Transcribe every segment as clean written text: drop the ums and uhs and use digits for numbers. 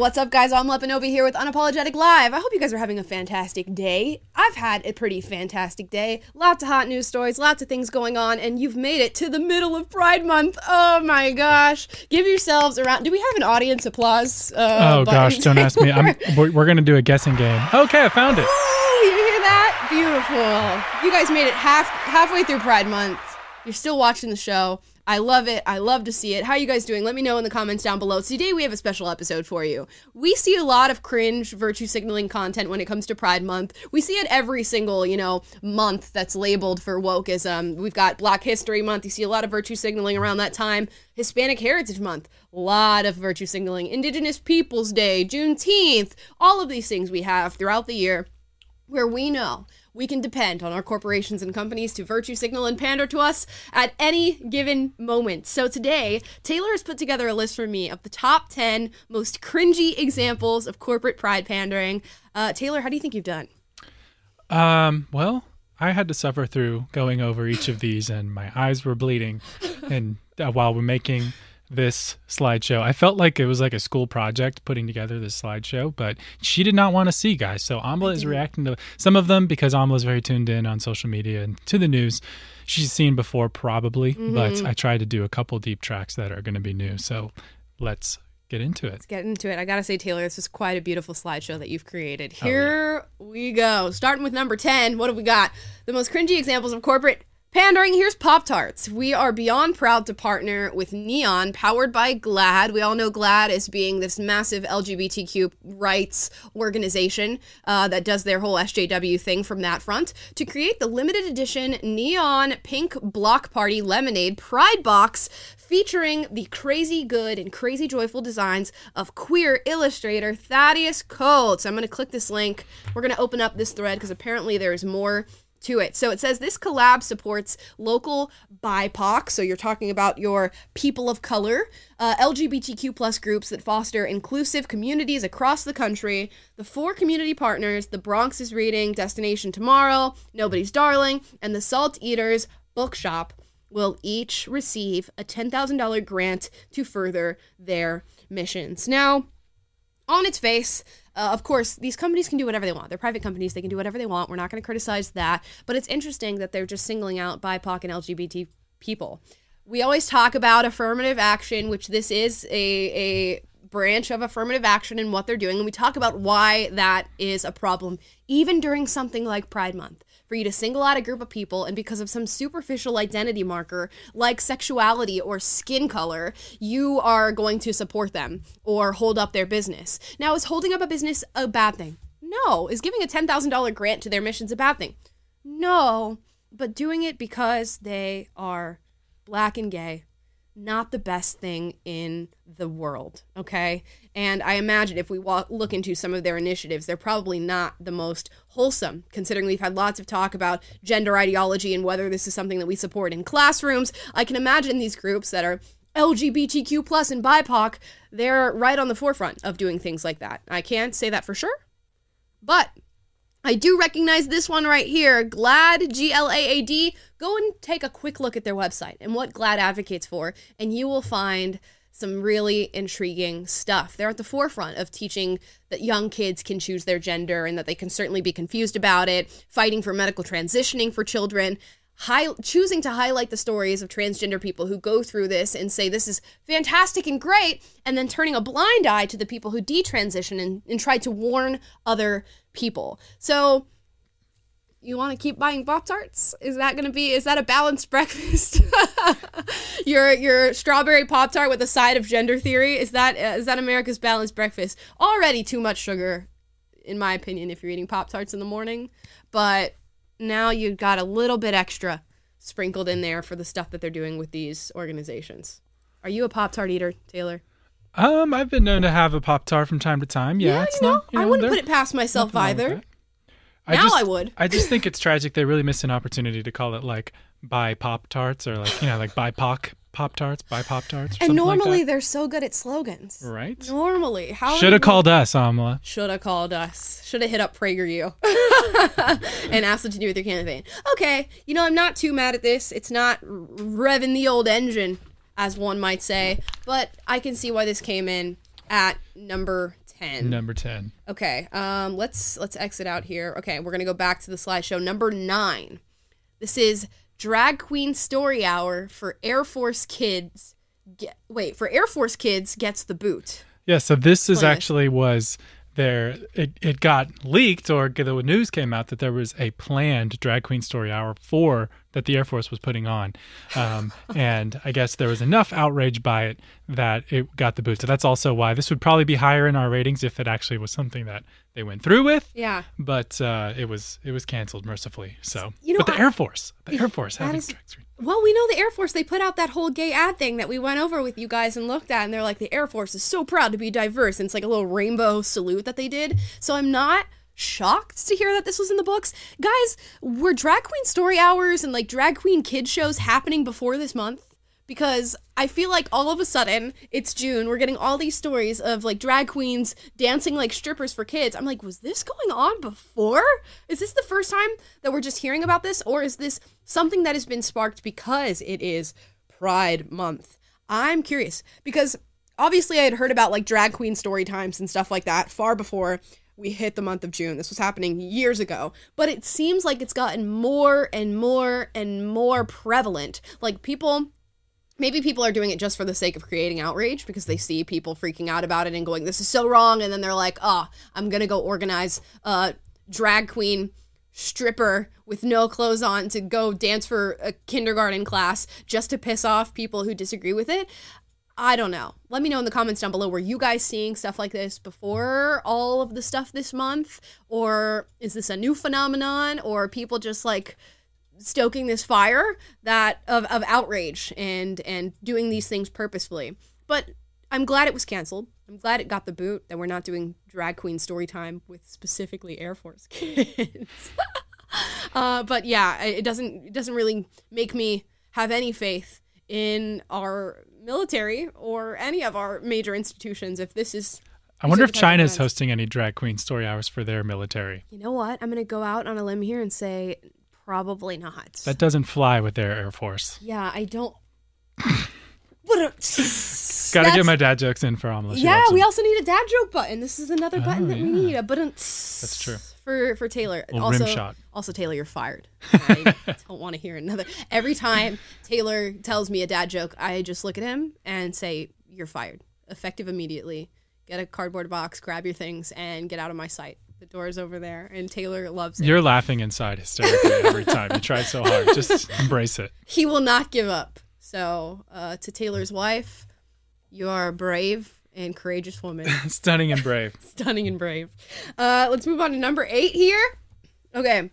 What's up, guys? I'm Lepanovi here with Unapologetic Live. I hope you guys are having a fantastic day. I've had a pretty fantastic day. Lots of hot news stories, lots of things going on, and you've made it to the middle of Pride Month. Oh my gosh. Give yourselves a round. Do we have an audience applause? Gosh, don't ask me. We're going to do a guessing game. Okay, I found it. Ooh, you hear that? Beautiful. You guys made it halfway through Pride Month. You're still watching the show. I love it. I love to see it. How are you guys doing? Let me know in the comments down below. Today we have a special episode for you. We see a lot of cringe virtue signaling content when it comes to Pride Month. We see it every single, month that's labeled for wokeism. We've got Black History Month. You see a lot of virtue signaling around that time. Hispanic Heritage Month. A lot of virtue signaling. Indigenous Peoples Day, Juneteenth. All of these things we have throughout the year where we know we can depend on our corporations and companies to virtue signal and pander to us at any given moment. So today, Taylor has put together a list for me of the top 10 most cringy examples of corporate pride pandering. Taylor, how do you think you've done? Well, I had to suffer through going over each of these, and my eyes were bleeding. And while we're making this slideshow, I felt like it was like a school project putting together this slideshow, but she did not want to see, guys. So Amla is reacting to some of them because Amla is very tuned in on social media and to the news. She's seen before probably, but I tried to do a couple deep tracks that are going to be new. So let's get into it. Let's get into it. I gotta say, Taylor, this is quite a beautiful slideshow that you've created. Here we go. Starting with number 10. What have we got? The most cringy examples of corporate pandering. Here's Pop-Tarts. We are beyond proud to partner with Neon, powered by GLAAD. We all know GLAAD as being this massive LGBTQ rights organization that does their whole SJW thing from that front, to create the limited edition Neon Pink Block Party Lemonade Pride Box featuring the crazy good and crazy joyful designs of queer illustrator Thaddeus Coates. I'm going to click this link. We're going to open up this thread because apparently there's more to it. So it says this collab supports local BIPOC, so you're talking about your people of color, LGBTQ plus groups that foster inclusive communities across the country. The 4 community partners, The Bronx is Reading, Destination Tomorrow, Nobody's Darling, and the Salt Eaters Bookshop will each receive a $10,000 grant to further their missions. Now, on its face, of course, these companies can do whatever they want. They're private companies. They can do whatever they want. We're not going to criticize that. But it's interesting that they're just singling out BIPOC and LGBT people. We always talk about affirmative action, which this is a branch of affirmative action and what they're doing. And we talk about why that is a problem, even during something like Pride Month. For you to single out a group of people and because of some superficial identity marker like sexuality or skin color, you are going to support them or hold up their business. Now, is holding up a business a bad thing? No. Is giving a $10,000 grant to their missions a bad thing? No. But doing it because they are Black and gay, not the best thing in the world, okay? And I imagine if we look into some of their initiatives, they're probably not the most wholesome, considering we've had lots of talk about gender ideology and whether this is something that we support in classrooms. I can imagine these groups that are LGBTQ plus and BIPOC, they're right on the forefront of doing things like that. I can't say that for sure, but I do recognize this one right here, GLAAD, G-L-A-A-D. Go and take a quick look at their website and what GLAAD advocates for, and you will find some really intriguing stuff. They're at the forefront of teaching that young kids can choose their gender and that they can certainly be confused about it, fighting for medical transitioning for children, choosing to highlight the stories of transgender people who go through this and say this is fantastic and great, and then turning a blind eye to the people who detransition and try to warn other people. So you want to keep buying Pop-Tarts? Is that a balanced breakfast? your strawberry Pop-Tart with a side of gender theory? Is that America's balanced breakfast? Already too much sugar, in my opinion, if you're eating Pop-Tarts in the morning. But now you've got a little bit extra sprinkled in there for the stuff that they're doing with these organizations. Are you a Pop-Tart eater, Taylor? I've been known to have a Pop-Tart from time to time. Yeah, it's not. I wouldn't put it past myself either. I would. I just think it's tragic. They really missed an opportunity to call it like Buy Pop-Tarts or like BIPOC Pop-Tarts, Buy Pop-Tarts. And normally they're so good at slogans. Right? Normally. Should have called us, Amla. Should have called us. Should have hit up PragerU and asked them to do with your campaign. Okay, I'm not too mad at this. It's not revving the old engine, as one might say, but I can see why this came in at number 10. Number 10. Okay, let's exit out here. Okay, we're gonna go back to the slideshow. Number 9. This is Drag Queen Story Hour for Air Force Kids. For Air Force Kids gets the boot. Yeah, so this is Explain actually was there. It got leaked, or the news came out that there was a planned Drag Queen Story Hour that the Air Force was putting on, and I guess there was enough outrage by it that it got the boot. So that's also why this would probably be higher in our ratings if it actually was something that they went through with. Yeah, but it was canceled mercifully. So, but the Air Force having Drag Queen. Well, we know the Air Force, they put out that whole gay ad thing that we went over with you guys and looked at, and they're like, the Air Force is so proud to be diverse, and it's like a little rainbow salute that they did. So I'm not shocked to hear that this was in the books. Guys, were Drag Queen Story Hours and like Drag Queen Kid shows happening before this month? Because I feel like all of a sudden, it's June, we're getting all these stories of like drag queens dancing like strippers for kids. I'm like, was this going on before? Is this the first time that we're just hearing about this? Or is this something that has been sparked because it is Pride Month? I'm curious because obviously I had heard about like drag queen story times and stuff like that far before we hit the month of June. This was happening years ago, but it seems like it's gotten more and more and more prevalent. Like maybe people are doing it just for the sake of creating outrage because they see people freaking out about it and going, this is so wrong. And then they're like, I'm going to go organize a drag queen stripper with no clothes on to go dance for a kindergarten class just to piss off people who disagree with it. I don't know. Let me know in the comments down below. Were you guys seeing stuff like this before all of the stuff this month? Or is this a new phenomenon? Or people just like stoking this fire that of outrage and doing these things purposefully? But I'm glad it was canceled. I'm glad it got the boot, that we're not doing drag queen story time with specifically Air Force kids. But yeah, it doesn't really make me have any faith in our military or any of our major institutions if this is... I wonder if China's hosting any drag queen story hours for their military. You know what? I'm going to go out on a limb here and say probably not. That doesn't fly with their Air Force. Yeah, I don't... Gotta get my dad jokes in for Amala. Yeah, we also need a dad joke button. This is another button that we need. A button. That's true. For Taylor. Rim shot. Also, Taylor, you're fired. I don't want to hear another. Every time Taylor tells me a dad joke, I just look at him and say, you're fired. Effective immediately. Get a cardboard box, grab your things, and get out of my sight. The door's over there, and Taylor loves it. You're laughing inside hysterically every time. You try so hard. Just embrace it. He will not give up. So, to Taylor's wife, you are a brave and courageous woman. Stunning and brave. Stunning and brave. Let's move on to number 8 here. Okay.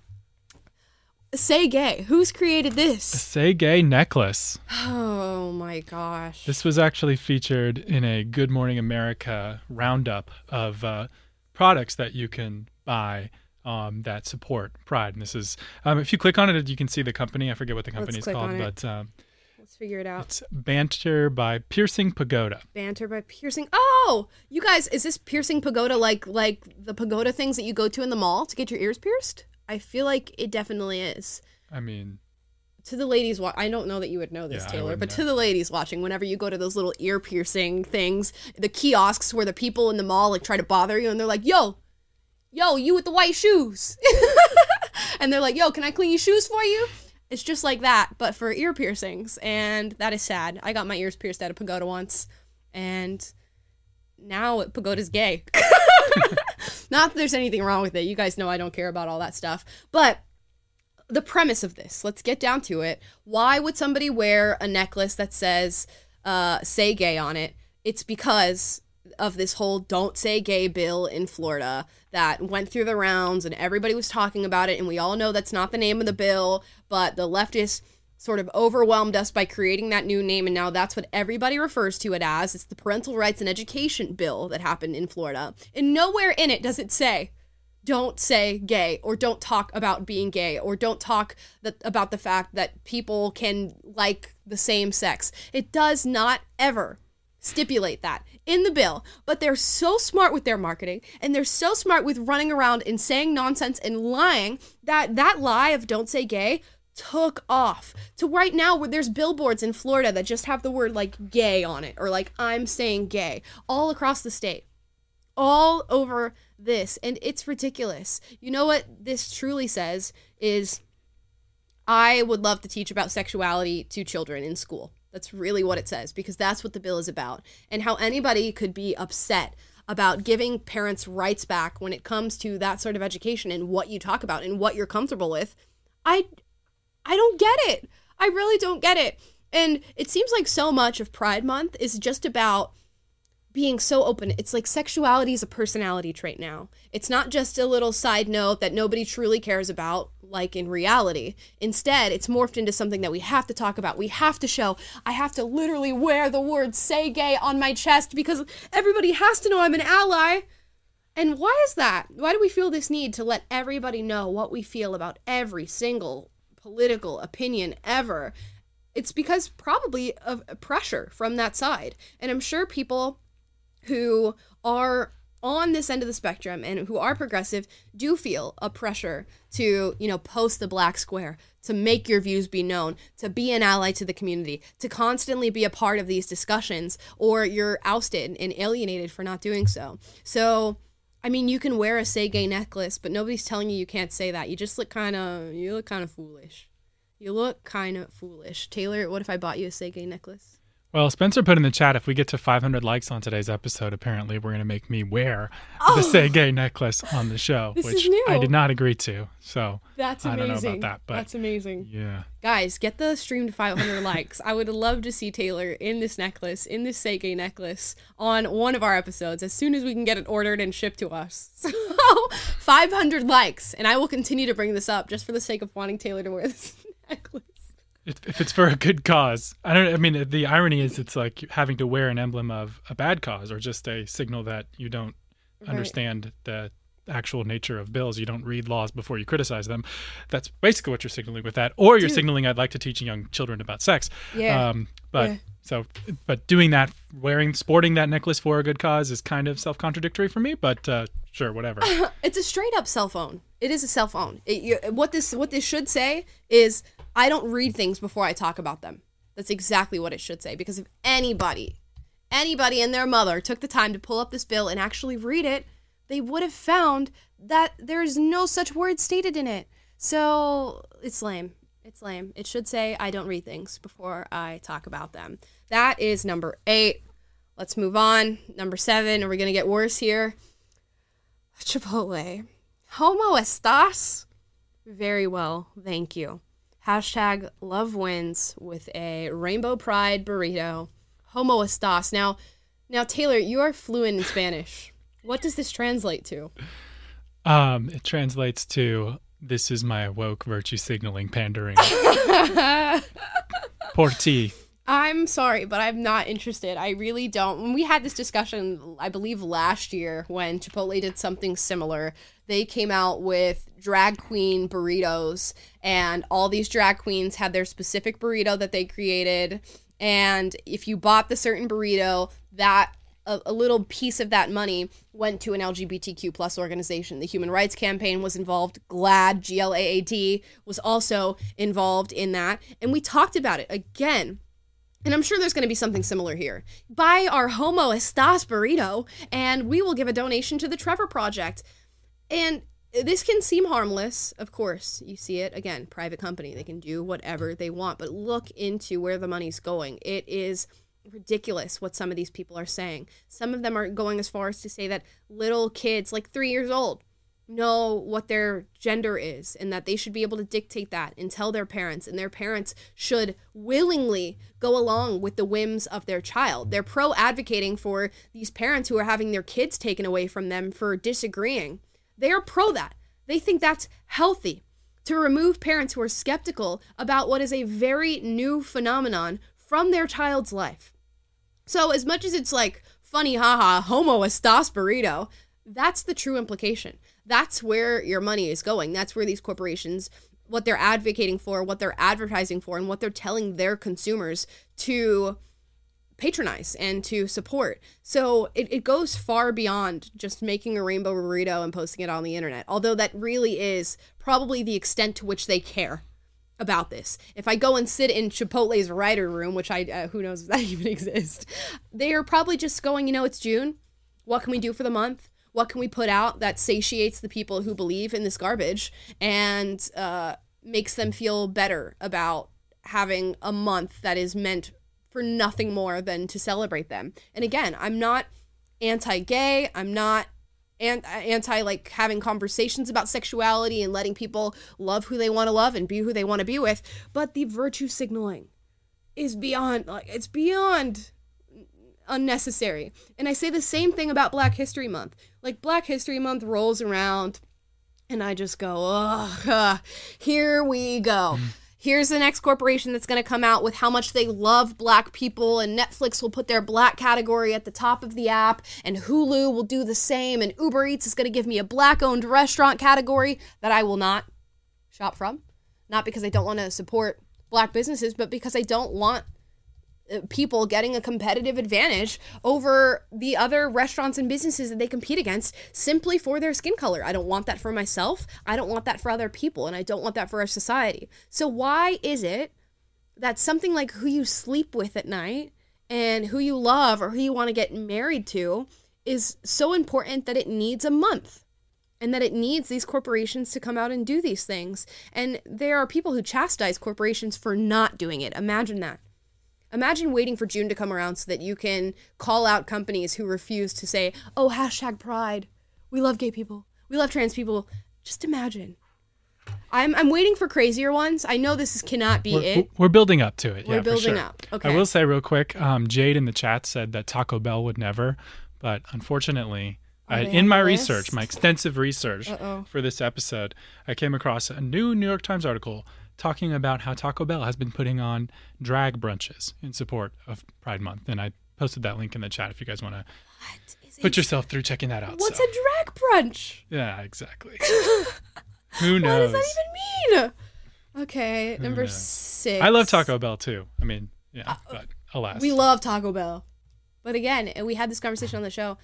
Say Gay. Who's created this? A Say Gay necklace. Oh my gosh. This was actually featured in a Good Morning America roundup of products that you can buy that support Pride. And this is, if you click on it, you can see the company. I forget what the company is called, but let's figure it out. It's Banter by Piercing Pagoda. Banter by Piercing. Oh, you guys, is this Piercing Pagoda like the pagoda things that you go to in the mall to get your ears pierced? I feel like it definitely is. I mean, to the ladies, I don't know that you would know this, Taylor, but to the ladies watching, whenever you go to those little ear piercing things, the kiosks where the people in the mall like try to bother you and they're like, yo, you with the white shoes. And they're like, yo, can I clean your shoes for you? It's just like that, but for ear piercings, and that is sad. I got my ears pierced at a pagoda once, and now pagoda's gay. Not that there's anything wrong with it. You guys know I don't care about all that stuff. But the premise of this, let's get down to it. Why would somebody wear a necklace that says Say Gay on it? It's because of this whole Don't Say Gay bill in Florida that went through the rounds and everybody was talking about it, and we all know that's not the name of the bill, but the leftists sort of overwhelmed us by creating that new name, and now that's what everybody refers to it as. It's the Parental Rights and Education bill that happened in Florida. And nowhere in it does it say, don't say gay, or don't talk about being gay, or don't talk about the fact that people can like the same sex. It does not ever stipulate that in the bill, but they're so smart with their marketing, and they're so smart with running around and saying nonsense and lying that lie of don't say gay took off to right now where there's billboards in Florida that just have the word like gay on it, or like I'm saying gay, all across the state. all over this, and it's ridiculous. You know what this truly says is, I would love to teach about sexuality to children in school. That's really what it says, because that's what the bill is about, and how anybody could be upset about giving parents rights back when it comes to that sort of education and what you talk about and what you're comfortable with. I don't get it. I really don't get it. And it seems like so much of Pride Month is just about being so open. It's like sexuality is a personality trait now. It's not just a little side note that nobody truly cares about, like in reality. Instead, it's morphed into something that we have to talk about. We have to show. I have to literally wear the word "say gay" on my chest because everybody has to know I'm an ally. And why is that? Why do we feel this need to let everybody know what we feel about every single political opinion ever? It's because probably of pressure from that side. And I'm sure people who are on this end of the spectrum and who are progressive do feel a pressure to, post the black square, to make your views be known, to be an ally to the community, to constantly be a part of these discussions, or you're ousted and alienated for not doing so. So, I mean, you can wear a "say gay" necklace, but nobody's telling you can't say that. You just look kind of foolish. You look kind of foolish. Taylor, what if I bought you a "say gay" necklace? Well, Spencer put in the chat, if we get to 500 likes on today's episode, apparently we're going to make me wear the "say gay" necklace on the show, which I did not agree to. So that's amazing. I don't know about that, but that's amazing. Yeah. Guys, get the stream to 500 likes. I would love to see Taylor in this necklace, in this "say gay" necklace on one of our episodes as soon as we can get it ordered and shipped to us. So 500 likes, and I will continue to bring this up just for the sake of wanting Taylor to wear this necklace. If it's for a good cause. The irony is it's like having to wear an emblem of a bad cause, or just a signal that you don't understand the actual nature of bills. You don't read laws before you criticize them. That's basically what you're signaling with that. Or you're signaling, I'd like to teach young children about sex. Yeah. But doing that, sporting that necklace for a good cause is kind of self-contradictory for me, but sure, whatever. It's a straight up cell phone. It is a cell phone. What this should say is, I don't read things before I talk about them. That's exactly what it should say, because if anybody and their mother took the time to pull up this bill and actually read it, they would have found that there's no such word stated in it. So it's lame. It's lame. It should say, I don't read things before I talk about them. That is number 8. Let's move on. Number 7. Are we going to get worse here? Chipotle. ¿Cómo estás? Very well, thank you. Hashtag love wins with a Rainbow Pride burrito. ¿Cómo estás? Now, Taylor, you are fluent in Spanish. What does this translate to? It translates to, this is my woke virtue signaling pandering. Por ti. I'm sorry, but I'm not interested. I really don't. When we had this discussion, I believe last year, when Chipotle did something similar, they came out with drag queen burritos, and all these drag queens had their specific burrito that they created. And if you bought the certain burrito, that a little piece of that money went to an LGBTQ plus organization. The Human Rights Campaign was involved. GLAAD, GLAAD, was also involved in that. And we talked about it again. And I'm sure there's going to be something similar here. Buy our Homo Estas burrito, and we will give a donation to the Trevor Project. And this can seem harmless. Of course, you see it. Again, private company. They can do whatever they want. But look into where the money's going. It is ridiculous what some of these people are saying. Some of them are going as far as to say that little kids, like 3 years old, know what their gender is, and that they should be able to dictate that and tell their parents, and their parents should willingly go along with the whims of their child. They're pro-advocating for these parents who are having their kids taken away from them for disagreeing. They are pro that. They think that's healthy, to remove parents who are skeptical about what is a very new phenomenon from their child's life. So as much as it's like funny, haha, Homo Estas burrito, that's the true implication. That's where your money is going. That's where these corporations, what they're advocating for, what they're advertising for, and what they're telling their consumers to patronize and to support. So it goes far beyond just making a rainbow burrito and posting it on the internet, although that really is probably the extent to which they care about this. If I go and sit in Chipotle's writer room, which who knows if that even exists, they are probably just going, it's June. What can we do for the month? What can we put out that satiates the people who believe in this garbage and makes them feel better about having a month that is meant for nothing more than to celebrate them? And again, I'm not anti-gay. I'm not anti like having conversations about sexuality and letting people love who they want to love and be who they want to be with. But the virtue signaling is beyond, like, it's beyond unnecessary. And I say the same thing about Black History Month. Like, Black History Month rolls around and I just go, ugh, here we go. Here's the next corporation that's going to come out with how much they love Black people, and Netflix will put their Black category at the top of the app, and Hulu will do the same, and Uber Eats is going to give me a Black-owned restaurant category that I will not shop from. Not because I don't want to support Black businesses, but because I don't want people getting a competitive advantage over the other restaurants and businesses that they compete against simply for their skin color. I don't want that for myself. I don't want that for other people, and I don't want that for our society. So why is it that something like who you sleep with at night and who you love or who you want to get married to is so important that it needs a month? And that it needs these corporations to come out and do these things. And there are people who chastise corporations for not doing it. Imagine that. Imagine waiting for June to come around so that you can call out companies who refuse to say, oh, #pride. We love gay people. We love trans people. Just imagine. I'm waiting for crazier ones. I know this cannot be it. We're building up to it. We're building for sure. up. Okay. I will say real quick, Jade in the chat said that Taco Bell would never, but unfortunately, in my research, my extensive research for this episode, I came across a new New York Times article talking about how Taco Bell has been putting on drag brunches in support of Pride Month. And I posted that link in the chat if you guys want to put yourself through checking that out. What's a drag brunch? Yeah, exactly. Who knows? What does that even mean? Okay, number 6. I love Taco Bell too. I mean, yeah, but alas. We love Taco Bell. But again, we had this conversation on the show.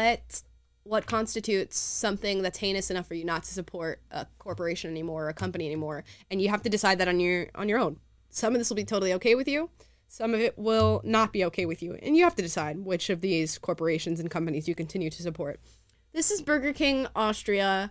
What constitutes something that's heinous enough for you not to support a corporation anymore or a company anymore? And you have to decide that on your own. Some of this will be totally okay with you. Some of it will not be okay with you. And you have to decide which of these corporations and companies you continue to support. This is Burger King Austria.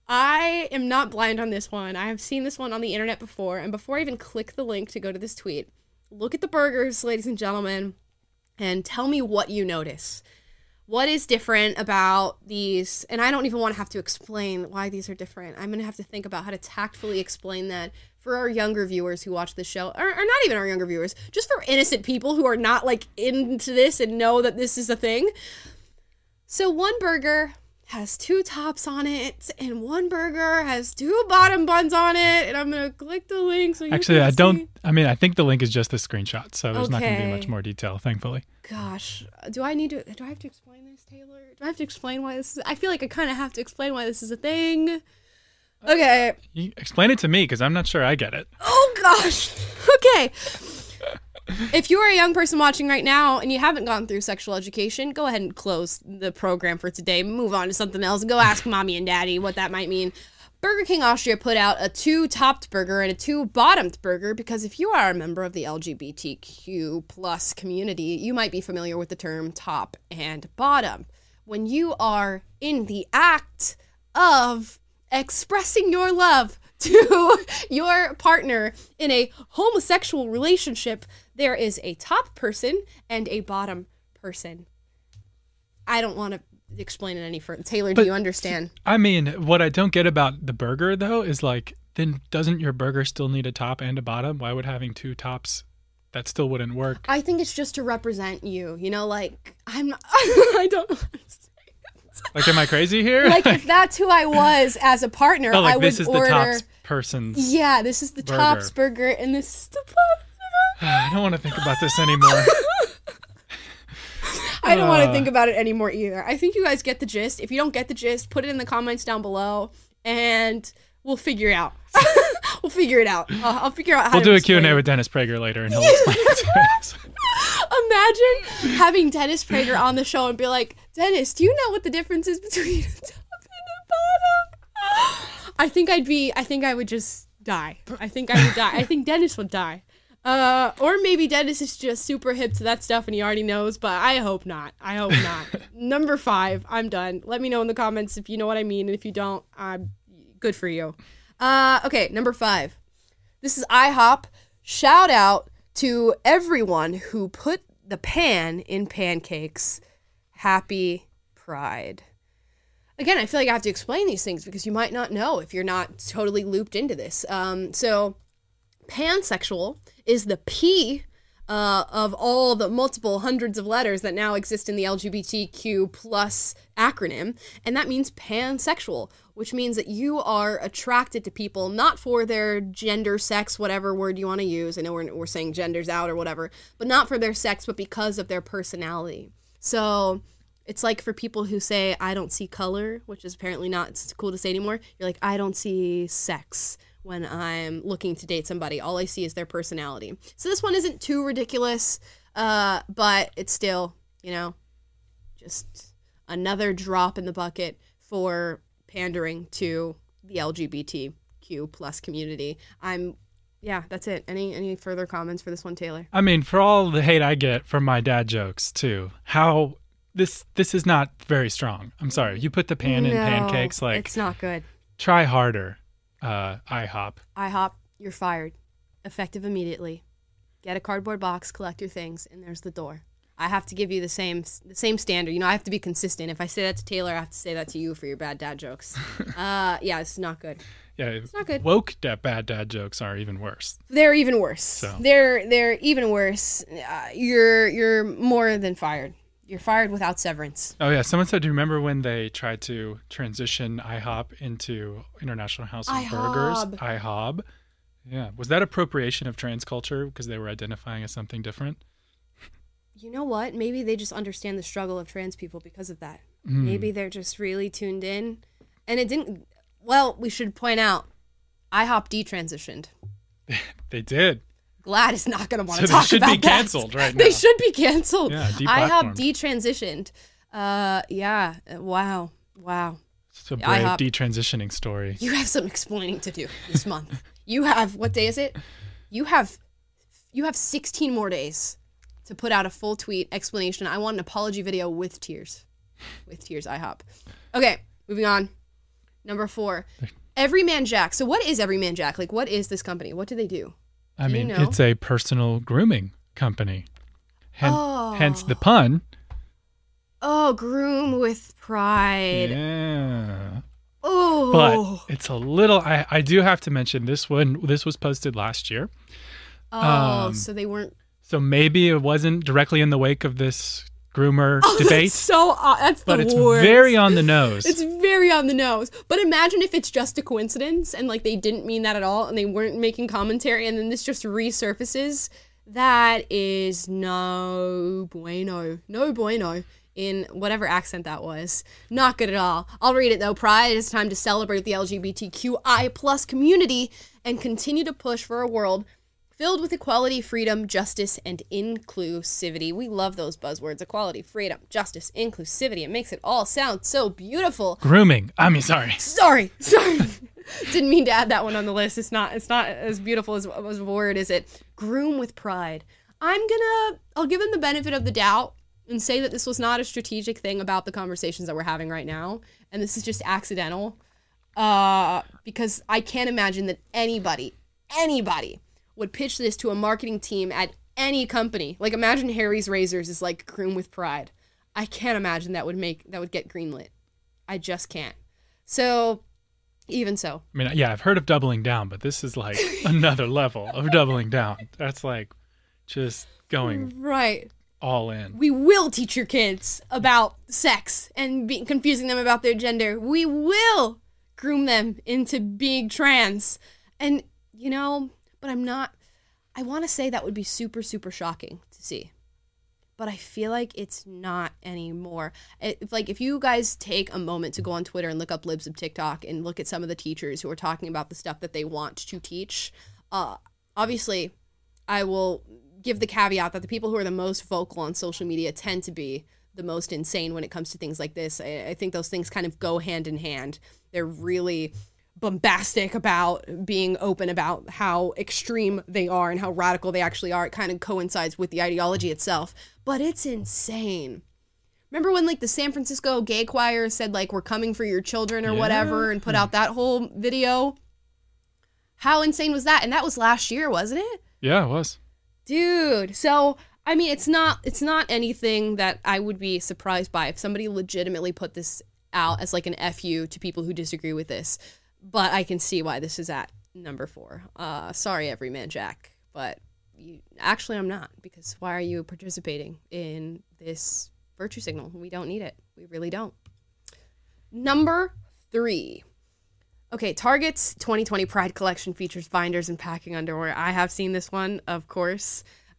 I am not blind on this one. I have seen this one on the internet before. And before I even click the link to go to this tweet, look at the burgers, ladies and gentlemen, and tell me what you notice. What is different about these? And I don't even want to have to explain why these are different. I'm going to have to think about how to tactfully explain that for our younger viewers who watch this show, or not even our younger viewers, just for innocent people who are not like into this and know that this is a thing. So one burger has 2 tops on it, and one burger has 2 bottom buns on it, and I'm going to click the link so you Actually, can see. I think the link is just the screenshot, so there's not going to be much more detail, thankfully. Gosh, do I have to explain this, Taylor? Do I have to explain why this is? I feel like I kind of have to explain why this is a thing. Okay. You explain it to me, because I'm not sure I get it. Oh, gosh. Okay. If you are a young person watching right now and you haven't gone through sexual education, go ahead and close the program for today. Move on to something else and go ask mommy and daddy what that might mean. Burger King Austria put out a 2-topped burger and a 2-bottomed burger because if you are a member of the LGBTQ plus community, you might be familiar with the term top and bottom. When you are in the act of expressing your love to your partner in a homosexual relationship, there is a top person and a bottom person. I don't want to explain it any further. Taylor, do you understand? I mean, what I don't get about the burger, though, is like, then doesn't your burger still need a top and a bottom? Why would having 2 tops, that still wouldn't work? I think it's just to represent you. You know, like, I'm not, I don't understand. Like, am I crazy here? Like, if that's who I was as a partner, like, I would this is order... the tops person's Yeah, this is the burger. tops burger, and this is the bottom burger. I don't want to think about this anymore. I don't want to think about it anymore either. I think you guys get the gist. If you don't get the gist, put it in the comments down below, and we'll figure it out. We'll figure it out. I'll figure out how to do a explain Q&A it. with Dennis Prager later, and he'll explain it to us. Imagine having Dennis Prager on the show and be like, Dennis, do you know what the difference is between a top and a bottom? I think I would just die. I think I would die. I think Dennis would die. Or maybe Dennis is just super hip to that stuff and he already knows, but I hope not. Number 5, I'm done. Let me know in the comments if you know what I mean, and if you don't, good for you. Okay, number 5. This is IHOP. Shout out to everyone who put the pan in pancakes. Happy Pride. Again, I feel like I have to explain these things because you might not know if you're not totally looped into this. So pansexual is the P of all the multiple hundreds of letters that now exist in the LGBTQ plus acronym, and that means pansexual, which means that you are attracted to people not for their gender, sex, whatever word you want to use. I know we're saying genders out or whatever, but not for their sex, but because of their personality. So it's like for people who say, I don't see color, which is apparently not cool to say anymore. You're like, I don't see sex when I'm looking to date somebody. All I see is their personality. So this one isn't too ridiculous, but it's still, just another drop in the bucket for pandering to the LGBTQ plus community. That's it. Any further comments for this one, Taylor? I mean, for all the hate I get from my dad jokes too, how this is not very strong. I'm sorry. You put the pan in pancakes, like, it's not good. Try harder. IHOP. IHOP, you're fired. Effective immediately. Get a cardboard box, collect your things, and there's the door. I have to give you the same standard. I have to be consistent. If I say that to Taylor, I have to say that to you for your bad dad jokes. It's not good. Yeah, it's not good. Woke bad dad jokes are even worse. They're even worse. So. They're even worse. You're more than fired. You're fired without severance. Oh, yeah. Someone said, do you remember when they tried to transition IHOP into International House of Burgers? IHOB. Yeah. Was that appropriation of trans culture because they were identifying as something different? You know what? Maybe they just understand the struggle of trans people because of that. Maybe they're just really tuned in. And it didn't... Well, we should point out, IHOP detransitioned. They did. Glad is not going to want to talk about that. They should be canceled right now. They should be canceled. Yeah, IHOP detransitioned. Wow. It's a brave detransitioning story. You have some explaining to do this month. You have, what day is it? You have 16 more days to put out a full tweet explanation. I want an apology video with tears. With tears, IHOP. Okay, moving on. Number 4. Everyman Jack. So what is Everyman Jack? Like, what is this company? What do they do? I mean, it's a personal grooming company. Hence the pun. Oh, groom with pride. Yeah. Oh. But it's a little, I do have to mention this one. This was posted last year. Oh, so they weren't. So maybe it wasn't directly in the wake of this groomer debate. That's the worst. But it's very on the nose. It's very on the nose. But imagine if it's just a coincidence and like they didn't mean that at all and they weren't making commentary and then this just resurfaces. That is no bueno. No bueno in whatever accent that was. Not good at all. I'll read it though. Pride is time to celebrate the LGBTQI plus community and continue to push for a world filled with equality, freedom, justice, and inclusivity. We love those buzzwords. Equality, freedom, justice, inclusivity. It makes it all sound so beautiful. Grooming. Sorry. Sorry. Didn't mean to add that one on the list. It's not as beautiful as a word, is it? Groom with pride. I'll give them the benefit of the doubt and say that this was not a strategic thing about the conversations that we're having right now. And this is just accidental. Because I can't imagine that anybody would pitch this to a marketing team at any company. Like, imagine Harry's Razors is like groom with pride. I can't imagine that would get greenlit. I just can't. So, even so. I mean, yeah, I've heard of doubling down, but this is like another level of doubling down. That's like just going right all in. We will teach your kids about sex and confusing them about their gender. We will groom them into being trans. And, but I want to say that would be super, super shocking to see. But I feel like it's not anymore. If you guys take a moment to go on Twitter and look up Libs of TikTok and look at some of the teachers who are talking about the stuff that they want to teach, obviously I will give the caveat that the people who are the most vocal on social media tend to be the most insane when it comes to things like this. I think those things kind of go hand in hand. They're really bombastic about being open about how extreme they are and how radical they actually are. It kind of coincides with the ideology itself, but it's insane. Remember when like the San Francisco gay choir said like, we're coming for your children or whatever, and put out that whole video? How insane was that? And that was last year, wasn't it? Yeah, it was. Dude. So, I mean, it's not anything that I would be surprised by if somebody legitimately put this out as like an FU to people who disagree with this. But I can see why this is at number 4. Sorry, Everyman Jack, but actually I'm not, because why are you participating in this virtue signal? We don't need it. We really don't. Number 3. Okay, Target's 2020 Pride Collection features binders and packing underwear. I have seen this one, of course.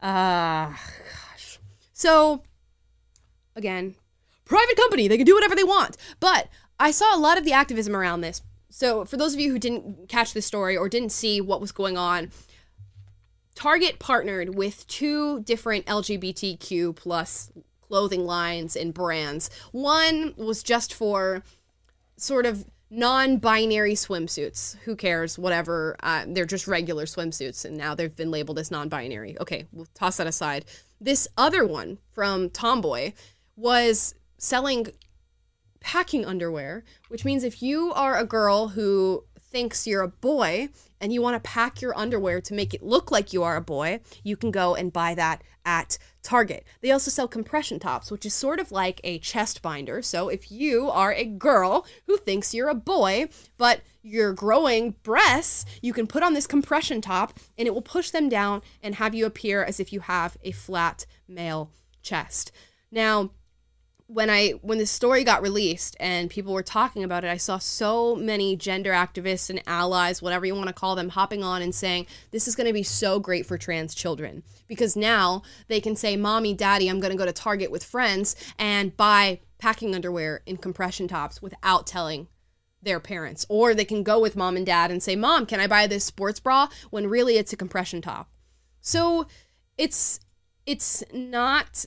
Gosh. So, again, private company, they can do whatever they want. But I saw a lot of the activism around this. So, for those of you who didn't catch this story or didn't see what was going on, Target partnered with 2 different LGBTQ plus clothing lines and brands. One was just for sort of non-binary swimsuits. Who cares? Whatever. They're just regular swimsuits, and now they've been labeled as non-binary. Okay, we'll toss that aside. This other one from Tomboy was selling packing underwear, which means if you are a girl who thinks you're a boy and you want to pack your underwear to make it look like you are a boy, you can go and buy that at Target. They also sell compression tops, which is sort of like a chest binder. So if you are a girl who thinks you're a boy, but you're growing breasts, you can put on this compression top and it will push them down and have you appear as if you have a flat male chest. Now, when this story got released and people were talking about it, I saw so many gender activists and allies, whatever you want to call them, hopping on and saying, this is going to be so great for trans children. Because now they can say, Mommy, Daddy, I'm going to go to Target with friends and buy packing underwear in compression tops without telling their parents. Or they can go with Mom and Dad and say, Mom, can I buy this sports bra? When really it's a compression top. So it's not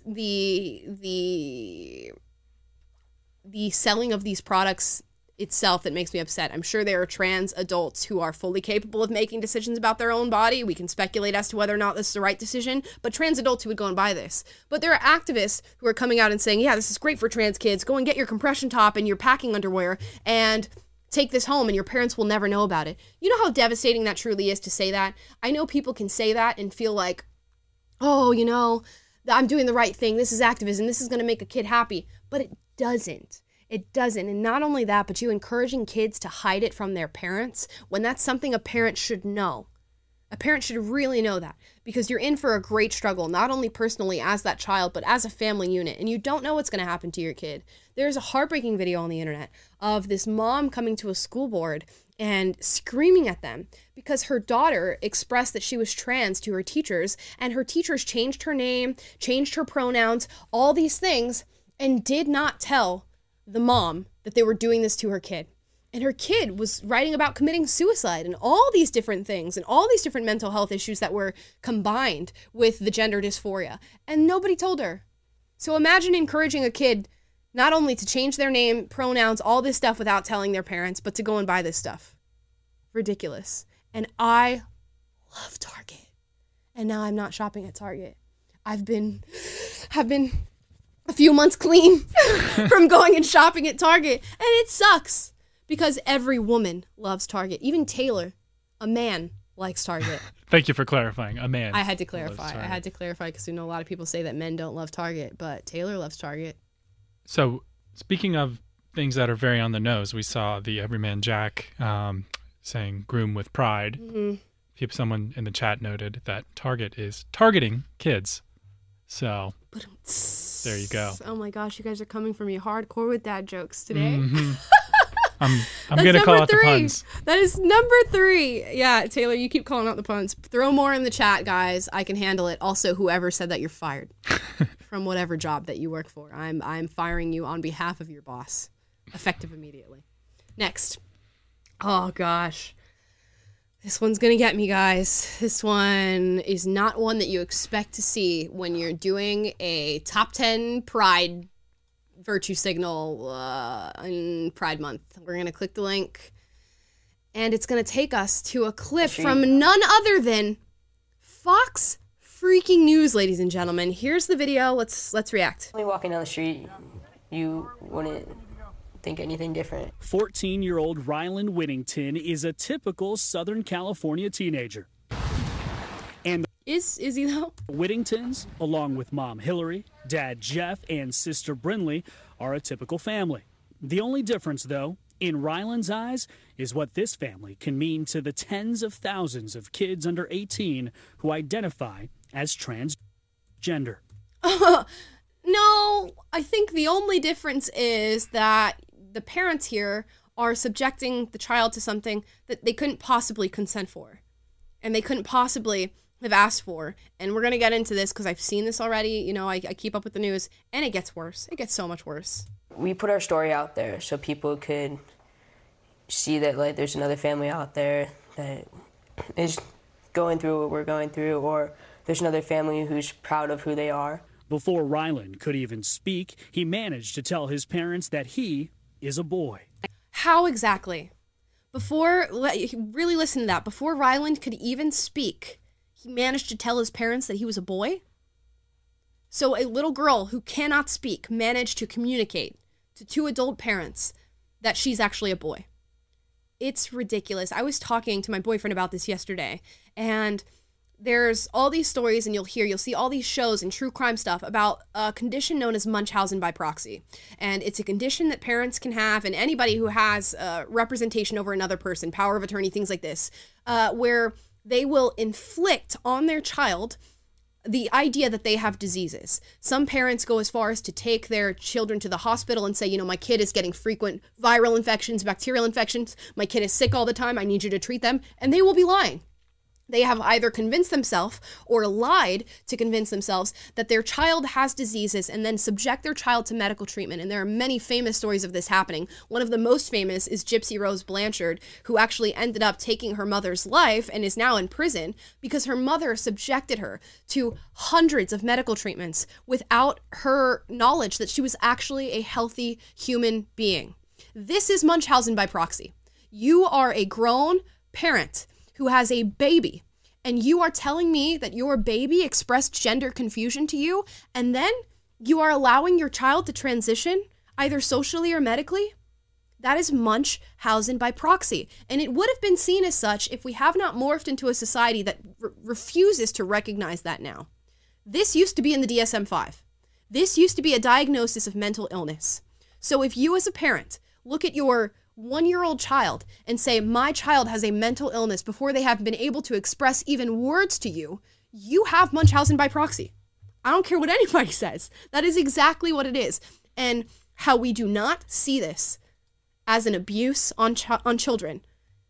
the selling of these products itself that makes me upset. I'm sure there are trans adults who are fully capable of making decisions about their own body. We can speculate as to whether or not this is the right decision, but trans adults who would go and buy this. But there are activists who are coming out and saying, yeah, this is great for trans kids. Go and get your compression top and your packing underwear and take this home and your parents will never know about it. You know how devastating that truly is to say that? I know people can say that and feel like, oh, you know, I'm doing the right thing. This is activism. This is going to make a kid happy. But it doesn't. It doesn't. And not only that, but you encouraging kids to hide it from their parents when that's something a parent should know. A parent should really know that, because you're in for a great struggle, not only personally as that child, but as a family unit, and you don't know what's going to happen to your kid. There's a heartbreaking video on the internet of this mom coming to a school board and screaming at them because her daughter expressed that she was trans to her teachers, and her teachers changed her name, changed her pronouns, all these things, and did not tell the mom that they were doing this to her kid. And her kid was writing about committing suicide and all these different things and all these different mental health issues that were combined with the gender dysphoria. And nobody told her. So imagine encouraging a kid not only to change their name, pronouns, all this stuff without telling their parents, but to go and buy this stuff. Ridiculous. And I love Target. And now I'm not shopping at Target. I've been a few months clean from going and shopping at Target. And it sucks. Because every woman loves Target. Even Taylor, a man, likes Target. Thank you for clarifying. A man. I had to clarify. Because we know a lot of people say that men don't love Target, but Taylor loves Target. So, speaking of things that are very on the nose, we saw the Everyman Jack saying groom with pride. Mm-hmm. Someone in the chat noted that Target is targeting kids. So, there you go. Oh my gosh, you guys are coming for me hardcore with dad jokes today. Mm-hmm. I'm going to call out the puns. That is number 3. Yeah, Taylor, you keep calling out the puns. Throw more in the chat, guys. I can handle it. Also, whoever said that you're fired from whatever job that you work for. I'm firing you on behalf of your boss. Effective immediately. Next. Oh, gosh. This one's going to get me, guys. This one is not one that you expect to see when you're doing a top 10 Pride virtue signal in Pride Month. We're going to click the link And it's going to take us to a clip from none other than Fox freaking News, ladies and gentlemen. Here's the video. Let's react. When walking down the street, you wouldn't think anything different. 14-year-old Ryland Whittington is a typical Southern California teenager. And Is he though? Whittingtons, along with mom Hillary, dad Jeff, and sister Brinley, are a typical family. The only difference, though, in Ryland's eyes, is what this family can mean to the tens of thousands of kids under 18 who identify as transgender. No, I think the only difference is that the parents here are subjecting the child to something that they couldn't possibly consent for. And they couldn't possibly have asked for. And we're going to get into this because I've seen this already. You know, I keep up with the news, and it gets worse. It gets so much worse. We put our story out there so people could see that, like, there's another family out there that is going through what we're going through, or there's another family who's proud of who they are. Before Ryland could even speak, he managed to tell his parents that he is a boy. How exactly? Really listen to that. Before Ryland could even speak, he managed to tell his parents that he was a boy? So a little girl who cannot speak managed to communicate to two adult parents that she's actually a boy. It's ridiculous. I was talking to my boyfriend about this yesterday, and there's all these stories, and you'll see all these shows and true crime stuff about a condition known as Munchausen by proxy. And it's a condition that parents can have, and anybody who has representation over another person, power of attorney, things like this, where they will inflict on their child the idea that they have diseases. Some parents go as far as to take their children to the hospital and say, you know, my kid is getting frequent viral infections, bacterial infections. My kid is sick all the time. I need you to treat them. And they will be lying. They have either convinced themselves or lied to convince themselves that their child has diseases and then subject their child to medical treatment. And there are many famous stories of this happening. One of the most famous is Gypsy Rose Blanchard, who actually ended up taking her mother's life and is now in prison because her mother subjected her to hundreds of medical treatments without her knowledge that she was actually a healthy human being. This is Munchausen by proxy. You are a grown parent who has a baby, and you are telling me that your baby expressed gender confusion to you, and then you are allowing your child to transition, either socially or medically? That is Munchausen by proxy, and it would have been seen as such if we have not morphed into a society that refuses to recognize that now. This used to be in the DSM-5. This used to be a diagnosis of mental illness. So if you as a parent look at your one-year-old child and say, my child has a mental illness before they have been able to express even words to you, you have Munchausen by proxy. I don't care what anybody says. That is exactly what it is. And how we do not see this as an abuse on children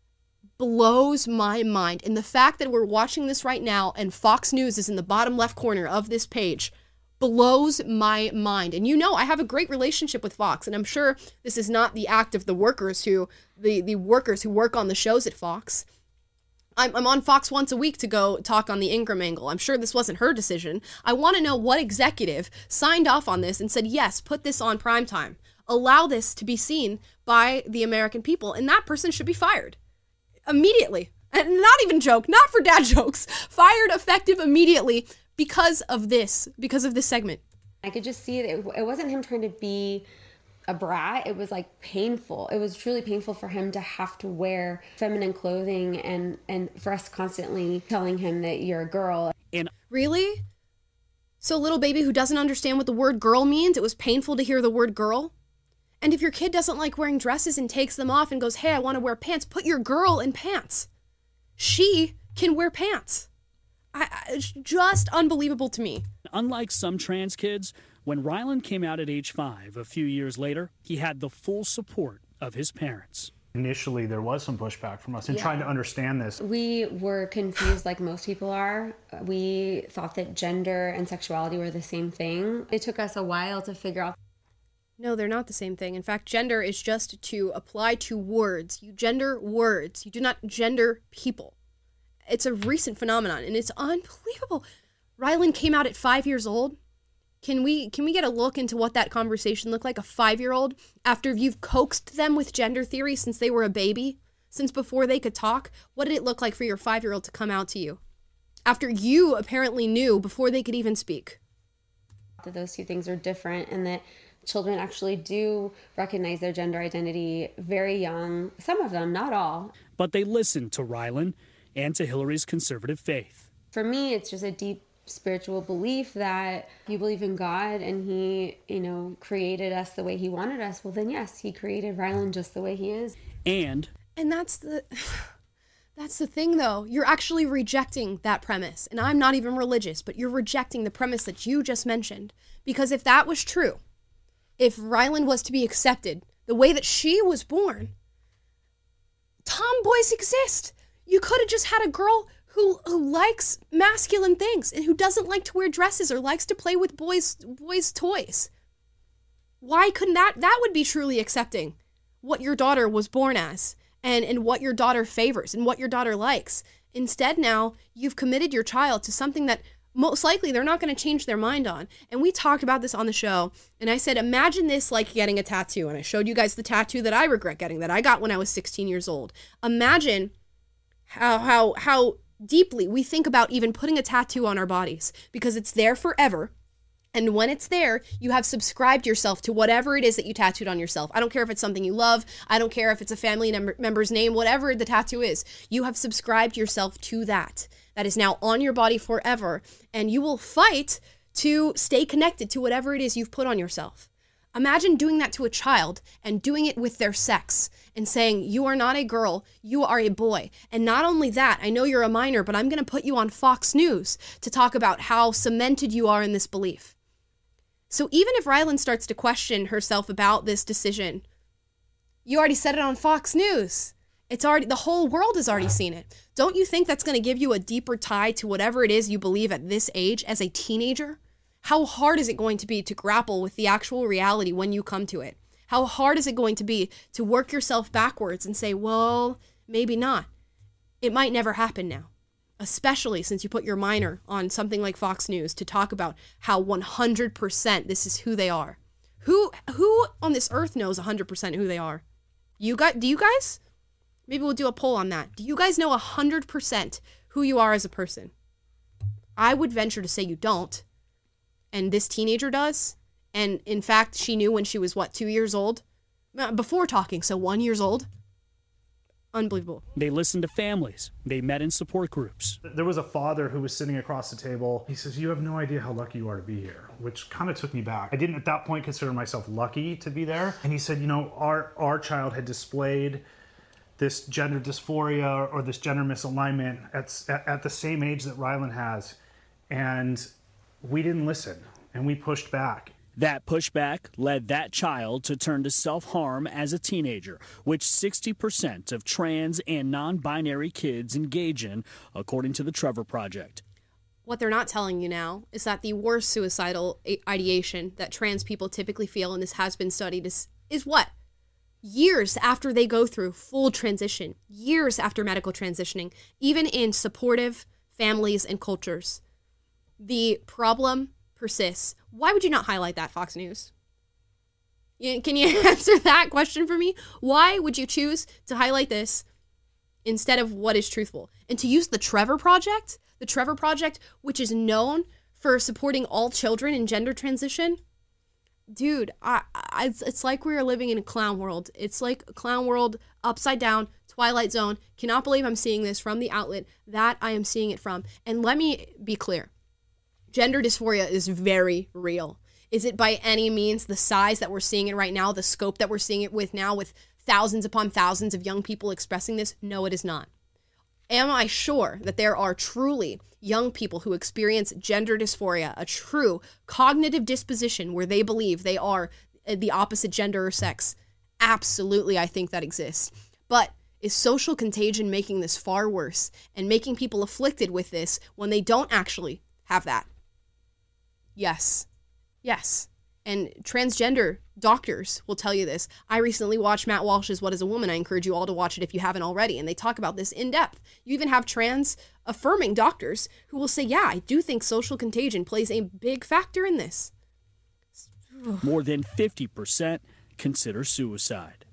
blows my mind. And the fact that we're watching this right now and Fox News is in the bottom left corner of this page blows my mind. And you know, I have a great relationship with Fox, and I'm sure this is not the act of the workers who work on the shows at Fox. I'm on Fox once a week to go talk on the Ingram angle. I'm sure this wasn't her decision. I want to know what executive signed off on this and said, yes, put this on primetime. Allow this to be seen by the American people, and that person should be fired immediately. And not even joke, not for dad jokes. Fired effective immediately because of this segment. I could just see that it wasn't him trying to be a brat. It was like painful. It was truly painful for him to have to wear feminine clothing and for us constantly telling him that you're a girl. Really? So little baby who doesn't understand what the word girl means, it was painful to hear the word girl? And if your kid doesn't like wearing dresses and takes them off and goes, hey, I want to wear pants, put your girl in pants. She can wear pants. It's just unbelievable to me. Unlike some trans kids, when Ryland came out at age 5 a few years later, he had the full support of his parents. Initially, there was some pushback from us in trying to understand this. We were confused like most people are. We thought that gender and sexuality were the same thing. It took us a while to figure out. No, they're not the same thing. In fact, gender is just to apply to words. You gender words. You do not gender people. It's a recent phenomenon, and it's unbelievable. Ryland came out at 5 years old. Can we get a look into what that conversation looked like? A 5-year-old, after you've coaxed them with gender theory since they were a baby, since before they could talk, what did it look like for your 5-year-old to come out to you? After you apparently knew before they could even speak. That those two things are different, and that children actually do recognize their gender identity very young. Some of them, not all. But they listened to Rylan and to Hillary's conservative faith. For me, it's just a deep spiritual belief that you believe in God and he, created us the way he wanted us. Well, then yes, he created Rylan just the way he is. And that's the thing, though. You're actually rejecting that premise. And I'm not even religious, but you're rejecting the premise that you just mentioned. Because if that was true, if Rylan was to be accepted the way that she was born, tomboys exist. You could have just had a girl who likes masculine things and who doesn't like to wear dresses or likes to play with boys' toys. Why couldn't that would be truly accepting what your daughter was born as and what your daughter favors and what your daughter likes. Instead, now you've committed your child to something that most likely they're not going to change their mind on. And we talked about this on the show, and I said, imagine this like getting a tattoo. And I showed you guys the tattoo that I regret getting, that I got when I was 16 years old. Imagine how deeply we think about even putting a tattoo on our bodies, because it's there forever. And when it's there, you have subscribed yourself to whatever it is that you tattooed on yourself. I don't care if it's something you love. I don't care if it's a family member's name, whatever the tattoo is. You have subscribed yourself to that. That is now on your body forever. And you will fight to stay connected to whatever it is you've put on yourself. Imagine doing that to a child and doing it with their sex and saying, you are not a girl, you are a boy. And not only that, I know you're a minor, but I'm going to put you on Fox News to talk about how cemented you are in this belief. So even if Rylan starts to question herself about this decision, you already said it on Fox News. It's already, the whole world has already seen it. Don't you think that's going to give you a deeper tie to whatever it is you believe at this age as a teenager? How hard is it going to be to grapple with the actual reality when you come to it? How hard is it going to be to work yourself backwards and say, well, maybe not. It might never happen now, especially since you put your minor on something like Fox News to talk about how 100% this is who they are. Who on this earth knows 100% who they are? Do you guys? Maybe we'll do a poll on that. Do you guys know 100% who you are as a person? I would venture to say you don't. And this teenager does. And in fact, she knew when she was, 2 years old? Before talking, so 1 year old. Unbelievable. They listened to families. They met in support groups. There was a father who was sitting across the table. He says, you have no idea how lucky you are to be here, which kind of took me back. I didn't at that point consider myself lucky to be there. And he said, our child had displayed this gender dysphoria or this gender misalignment at the same age that Rylan has. And we didn't listen, and we pushed back. That pushback led that child to turn to self-harm as a teenager, which 60% of trans and non-binary kids engage in, according to the Trevor Project. What they're not telling you now is that the worst suicidal ideation that trans people typically feel, and this has been studied, is what? Years after they go through full transition, years after medical transitioning, even in supportive families and cultures, the problem persists. Why would you not highlight that, Fox News? Can you answer that question for me? Why would you choose to highlight this instead of what is truthful? And to use the Trevor Project, which is known for supporting all children in gender transition? Dude, it's like we are living in a clown world. It's like a clown world upside down, Twilight Zone. Cannot believe I'm seeing this from the outlet that I am seeing it from. And let me be clear. Gender dysphoria is very real. Is it by any means the size that we're seeing it right now, the scope that we're seeing it with now, with thousands upon thousands of young people expressing this? No, it is not. Am I sure that there are truly young people who experience gender dysphoria, a true cognitive disposition where they believe they are the opposite gender or sex? Absolutely, I think that exists. But is social contagion making this far worse and making people afflicted with this when they don't actually have that? Yes. And transgender doctors will tell you this. I recently watched Matt Walsh's What is a Woman? I encourage you all to watch it if you haven't already. And they talk about this in depth. You even have trans affirming doctors who will say, yeah, I do think social contagion plays a big factor in this. More than 50% consider suicide.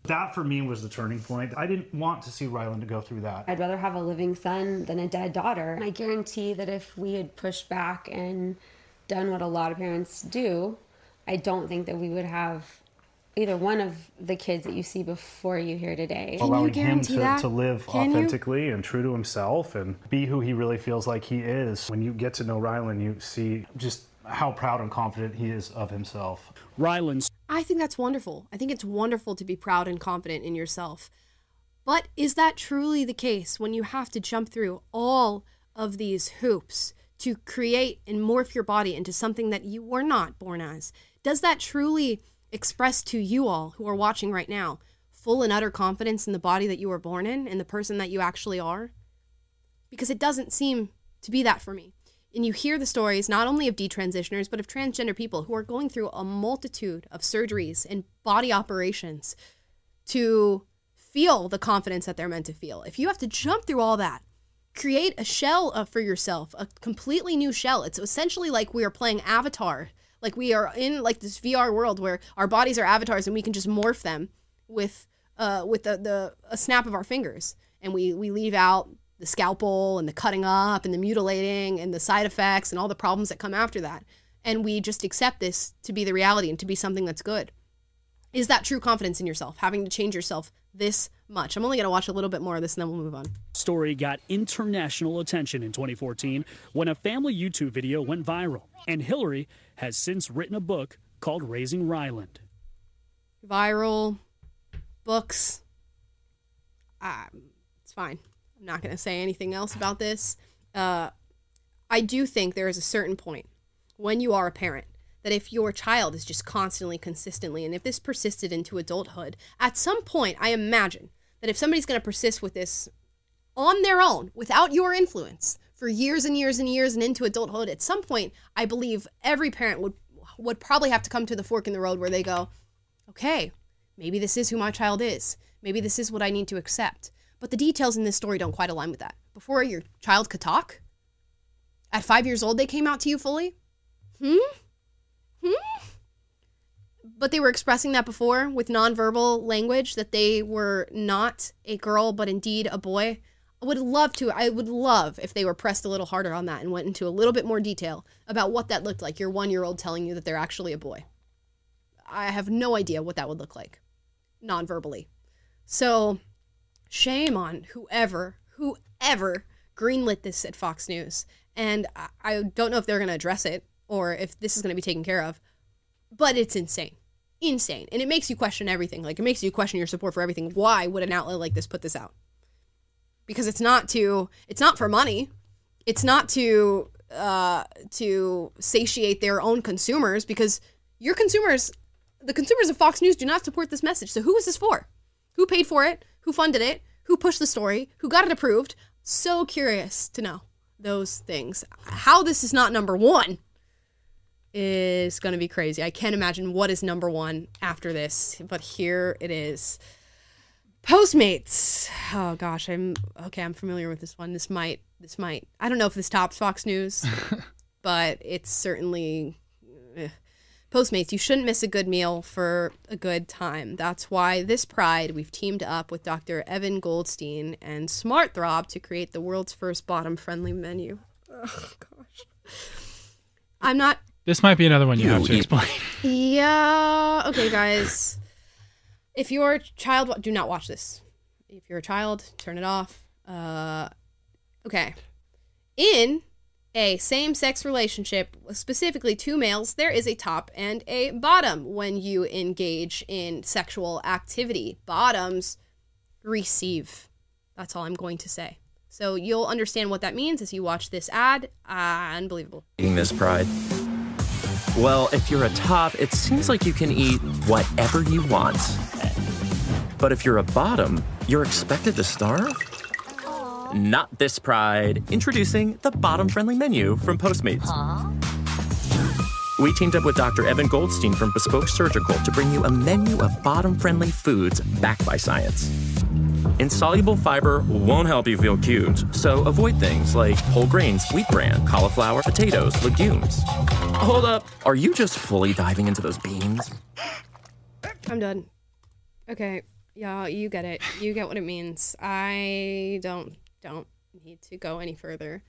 That for me was the turning point. I didn't want to see Rylan to go through that. I'd rather have a living son than a dead daughter. And I guarantee that if we had pushed back and done what a lot of parents do, I don't think that we would have either one of the kids that you see before you here today. Allowing him to live authentically and true to himself and be who he really feels like he is. When you get to know Rylan, you see just how proud and confident he is of himself. I think that's wonderful. I think it's wonderful to be proud and confident in yourself. But is that truly the case when you have to jump through all of these hoops to create and morph your body into something that you were not born as? Does that truly express to you all who are watching right now full and utter confidence in the body that you were born in and the person that you actually are? Because it doesn't seem to be that for me. And you hear the stories not only of detransitioners, but of transgender people who are going through a multitude of surgeries and body operations to feel the confidence that they're meant to feel. If you have to jump through all that, create a shell for yourself, a completely new shell. It's essentially like we are playing Avatar. Like we are in like this VR world where our bodies are avatars and we can just morph them with a snap of our fingers. And we leave out the scalpel and the cutting up and the mutilating and the side effects and all the problems that come after that. And we just accept this to be the reality and to be something that's good. Is that true confidence in yourself, having to change yourself this much? I'm only going to watch a little bit more of this and then we'll move on. Story got international attention in 2014 when a family YouTube video went viral. And Hillary has since written a book called Raising Ryland. Viral, books, it's fine. I'm not going to say anything else about this. I do think there is a certain point when you are a parent that if your child is just constantly, consistently, and if this persisted into adulthood, at some point, I imagine that if somebody's going to persist with this on their own, without your influence, for years and years and years and into adulthood, at some point, I believe every parent would probably have to come to the fork in the road where they go, okay, maybe this is who my child is. Maybe this is what I need to accept. But the details in this story don't quite align with that. Before your child could talk? At 5 years old, they came out to you fully? But they were expressing that before with nonverbal language, that they were not a girl, but indeed a boy. I would love if they were pressed a little harder on that and went into a little bit more detail about what that looked like, your 1-year-old telling you that they're actually a boy. I have no idea what that would look like, non-verbally. So, shame on whoever greenlit this at Fox News. And I don't know if they're going to address it or if this is going to be taken care of, but it's insane. Insane. And it makes you question everything. Like, it makes you question your support for everything. Why would an outlet like this put this out? Because it's not for money. It's not to satiate their own consumers, because your consumers, the consumers of Fox News, do not support this message. So who is this for? Who paid for it? Who funded it? Who pushed the story? Who got it approved? So curious to know those things. How this is not number one is going to be crazy. I can't imagine what is number one after this, but here it is. Postmates. Oh gosh, I'm familiar with this one. This might, I don't know if this tops Fox News, but it's certainly, Postmates, you shouldn't miss a good meal for a good time. That's why this Pride, we've teamed up with Dr. Evan Goldstein and Smart Throb to create the world's first bottom-friendly menu. Oh gosh. This might be another one you have to explain. Yeah. Okay, guys. If you're a child, do not watch this. If you're a child, turn it off. Okay. In a same-sex relationship, specifically two males, there is a top and a bottom when you engage in sexual activity. Bottoms receive. That's all I'm going to say. So you'll understand what that means as you watch this ad. Unbelievable. Eating this Pride. Well, if you're a top, it seems like you can eat whatever you want. But if you're a bottom, you're expected to starve? Not this Pride. Introducing the bottom-friendly menu from Postmates. We teamed up with Dr. Evan Goldstein from Bespoke Surgical to bring you a menu of bottom-friendly foods backed by science. Insoluble fiber won't help you feel cute, so avoid things like whole grains, wheat bran, cauliflower, potatoes, legumes. Hold up, are you just fully diving into those beans? I'm done. Okay. Yeah, you get it. You get what it means. I don't need to go any further.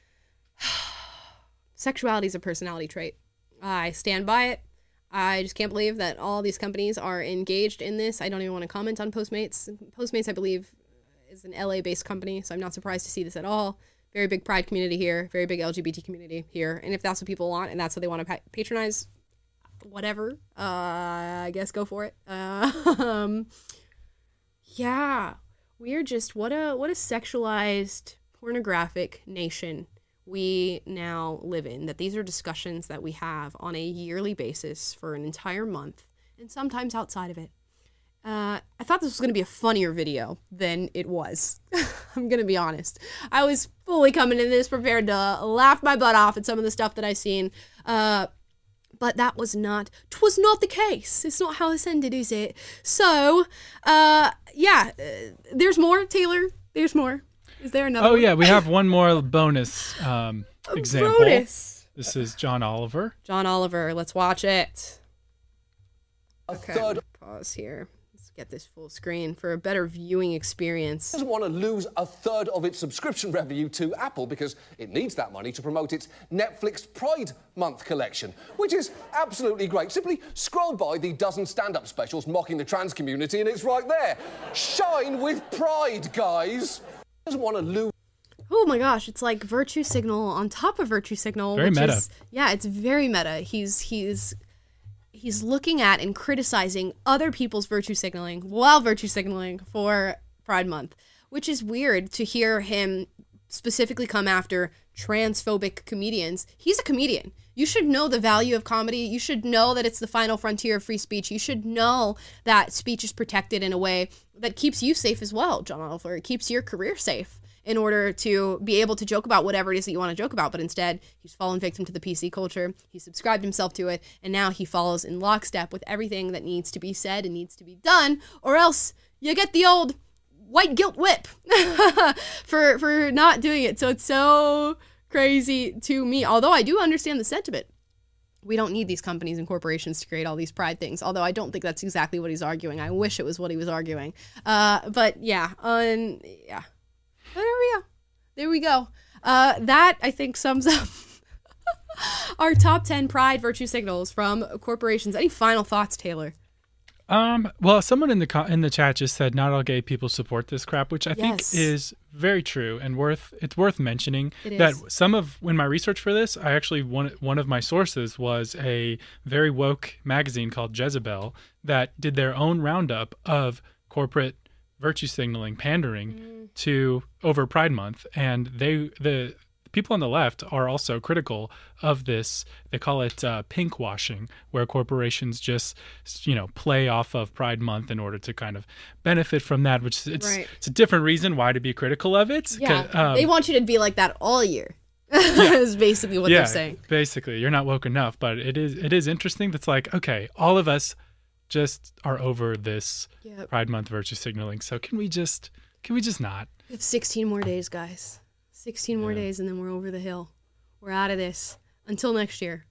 Sexuality is a personality trait. I stand by it. I just can't believe that all these companies are engaged in this. I don't even want to comment on Postmates. Postmates, I believe, is an LA-based company, so I'm not surprised to see this at all. Very big pride community here, very big LGBT community here. And if that's what people want and that's what they want to patronize, whatever, I guess go for it. Yeah, we're just, what a sexualized, pornographic nation we now live in. That these are discussions that we have on a yearly basis for an entire month, and sometimes outside of it. I thought this was going to be a funnier video than it was. I'm going to be honest. I was fully coming into this prepared to laugh my butt off at some of the stuff that I've seen. But that was not, 'twas not the case. It's not how this ended, is it? So, yeah, there's more, Taylor. There's more. Is there another one? Yeah, we have one more bonus example. Bonus. This is John Oliver. John Oliver, let's watch it. Okay, third. pause here. Let's get this full screen for a better viewing experience. Doesn't want to lose a third of its subscription revenue to Apple because it needs that money to promote its Netflix Pride Month collection, which is absolutely great. Simply scroll by the dozen stand-up specials mocking the trans community and it's right there. Shine with pride, guys. Doesn't want to lose. Oh my gosh, it's like Virtue Signal on top of Virtue Signal. Very meta. Yeah, it's very meta. He's looking at and criticizing other people's virtue signaling while virtue signaling for Pride Month, which is weird to hear him specifically come after transphobic comedians. He's a comedian. You should know the value of comedy. You should know that it's the final frontier of free speech. You should know that speech is protected in a way that keeps you safe as well, John Oliver. It keeps your career safe in order to be able to joke about whatever it is that you want to joke about. But instead, he's fallen victim to the PC culture. He subscribed himself to it. And now he follows in lockstep with everything that needs to be said and needs to be done. Or else you get the old white guilt whip for not doing it. So it's so crazy to me. Although I do understand the sentiment. We don't need these companies and corporations to create all these pride things. Although I don't think that's exactly what he's arguing. I wish it was what he was arguing. But yeah, yeah. There we go. That, I think, sums up our top 10 pride virtue signals from corporations. Any final thoughts, Taylor? Well, someone in the chat just said not all gay people support this crap, which I think is very true and it's worth mentioning. That when my research for this, I actually one of my sources was a very woke magazine called Jezebel that did their own roundup of corporate virtue signaling, pandering to over Pride Month, and the people on the left are also critical of this. They call it pink washing, where corporations just play off of Pride Month in order to kind of benefit from that. Which it's a different reason why to be critical of it. Yeah, they want you to be like that all year. Is basically what they're saying. Basically, you're not woke enough, but it is interesting. That's like, okay, all of us just are over this Pride Month virtue signaling. So can we just not? We have 16 more days, guys. 16 more days, and then we're over the hill. We're out of this. Until next year.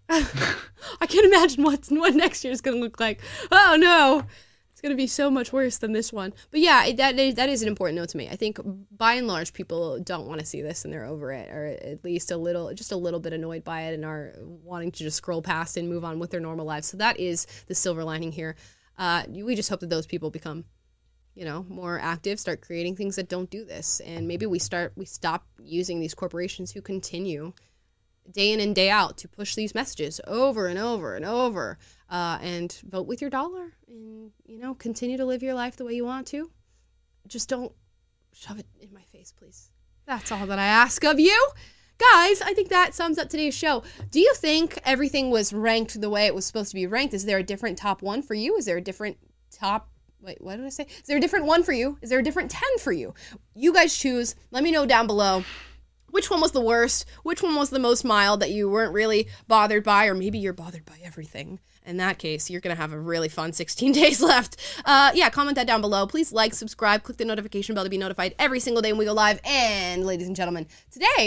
I can't imagine what next year is going to look like. Oh, no. It's going to be so much worse than this one. But yeah, that is an important note to me. I think by and large, people don't want to see this, and they're over it, or at least a little bit annoyed by it, and are wanting to just scroll past and move on with their normal lives. So that is the silver lining here. We just hope that those people become more active, start creating things that don't do this. And maybe we stop using these corporations who continue day in and day out to push these messages over and over and over, and vote with your dollar and, continue to live your life the way you want to. Just don't shove it in my face, please. That's all that I ask of you. Guys, I think that sums up today's show. Do you think everything was ranked the way it was supposed to be ranked? Is there a different top 1 for you? Is there a different top... Wait, what did I say? Is there a different 1 for you? Is there a different 10 for you? You guys choose. Let me know down below. Which one was the worst? Which one was the most mild that you weren't really bothered by? Or maybe you're bothered by everything. In that case, you're going to have a really fun 16 days left. Comment that down below. Please like, subscribe, click the notification bell to be notified every single day when we go live. And ladies and gentlemen, today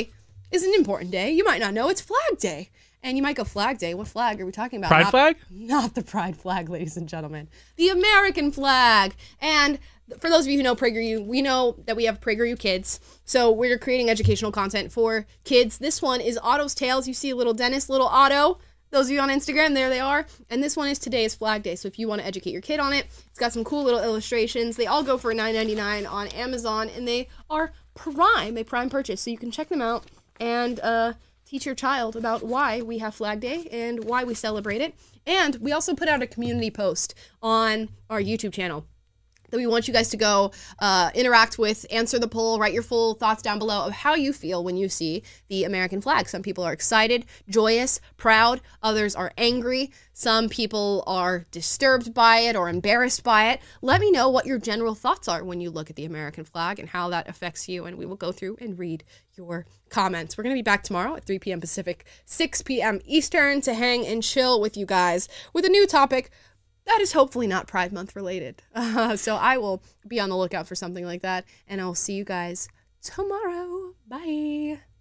is an important day. You might not know it's Flag Day. And you might go, Flag Day? What flag are we talking about? Pride flag? Not the pride flag, ladies and gentlemen. The American flag. And for those of you who know PragerU, we know that we have PragerU Kids. So we're creating educational content for kids. This one is Otto's Tales. You see a little Dennis, little Otto. Those of you on Instagram, there they are. And this one is Today is Flag Day. So if you want to educate your kid on it, it's got some cool little illustrations. They all go for $9.99 on Amazon, and they are a Prime purchase. So you can check them out and teach your child about why we have Flag Day and why we celebrate it. And we also put out a community post on our YouTube channel that we want you guys to go interact with, answer the poll, write your full thoughts down below of how you feel when you see the American flag. Some people are excited, joyous, proud. Others are angry. Some people are disturbed by it or embarrassed by it. Let me know what your general thoughts are when you look at the American flag and how that affects you, and we will go through and read your comments. We're going to be back tomorrow at 3 p.m. Pacific, 6 p.m. Eastern to hang and chill with you guys with a new topic that is hopefully not Pride Month related. So I will be on the lookout for something like that, and I will see you guys tomorrow. Bye.